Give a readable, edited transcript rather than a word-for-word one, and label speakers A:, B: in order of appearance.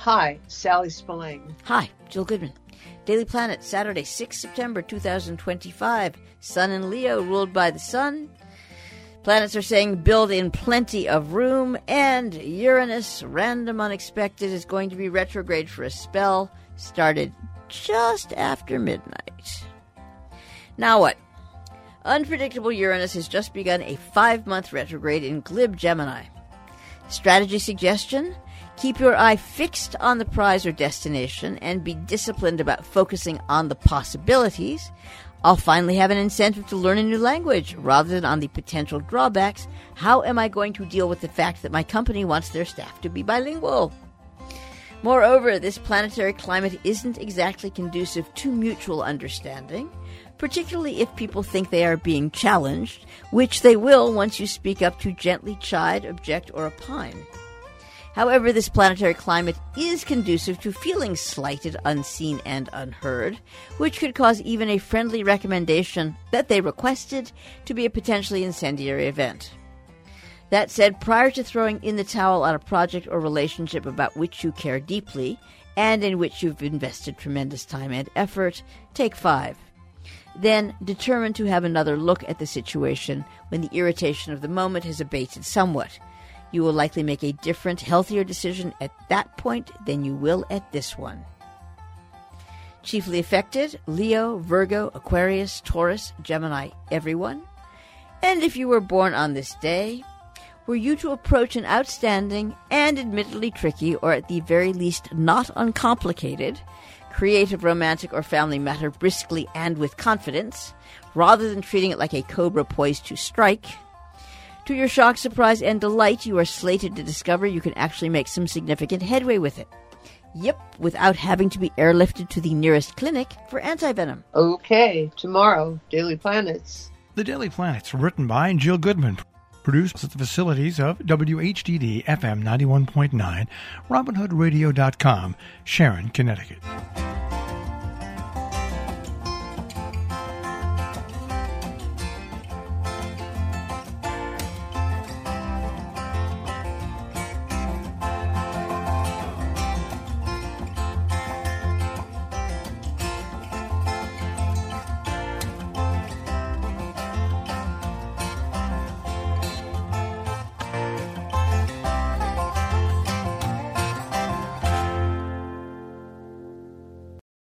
A: Hi, Sally Spillane.
B: Hi, Jill Goodman. Daily Planet, Saturday, 6 September 2025. Sun in Leo, ruled by the sun. Planets are saying build in plenty of room, and Uranus, random unexpected, is going to be retrograde for a spell, started just after midnight. Now what? Unpredictable Uranus has just begun a 5-month retrograde in glib Gemini. Strategy suggestion? Keep your eye fixed on the prize or destination and be disciplined about focusing on the possibilities. I'll finally have an incentive to learn a new language rather than on the potential drawbacks. How am I going to deal with the fact that my company wants their staff to be bilingual? Moreover, this planetary climate isn't exactly conducive to mutual understanding, particularly if people think they are being challenged, which they will once you speak up to gently chide, object, or opine. However, this planetary climate is conducive to feeling slighted, unseen, and unheard, which could cause even a friendly recommendation that they requested to be a potentially incendiary event. That said, prior to throwing in the towel on a project or relationship about which you care deeply, and in which you've invested tremendous time and effort, take 5. Then determine to have another look at the situation when the irritation of the moment has abated somewhat. You will likely make a different, healthier decision at that point than you will at this one. Chiefly affected, Leo, Virgo, Aquarius, Taurus, Gemini, everyone. And if you were born on this day, were you to approach an outstanding and admittedly tricky, or at the very least not uncomplicated, creative, romantic, or family matter briskly and with confidence, rather than treating it like a cobra poised to strike, to your shock, surprise, and delight, you are slated to discover you can actually make some significant headway with it. Yep, without having to be airlifted to the nearest clinic for antivenom.
A: Okay, tomorrow, Daily Planets.
C: The Daily Planets, written by Jill Goodman. Produced at the facilities of WHDD FM 91.9, RobinHoodRadio.com, Sharon, Connecticut.